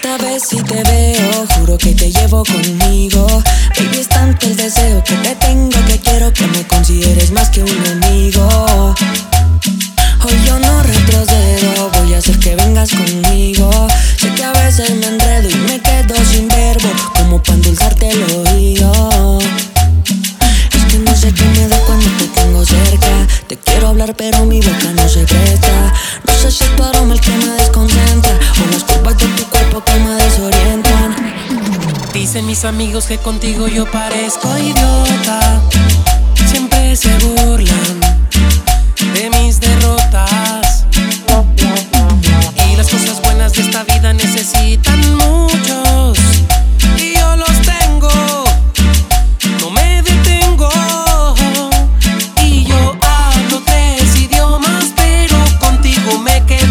Esta vez si te veo, juro que te llevo conmigo. Baby, es tanto el deseo que te tengo, que quiero que me consideres más que un amigo. Hoy yo no retrocedo, voy a hacer que vengas conmigo. Sé que a veces me enredo y me quedo sin verbo, como para endulzarte el oído. Es que no sé qué me da cuando te tengo cerca. Te quiero hablar pero mi boca no se presta. No sé si es tu aroma el que me desconcentra, o las curvas de tu cuerpo que me desorientan. Dicen mis amigos que contigo yo parezco idiota. Siempre se burlan de mis derrotas. Y las cosas buenas de esta vida necesitan muchos, y yo los tengo, no me detengo. Y yo hablo 3 idiomas, pero contigo me quedo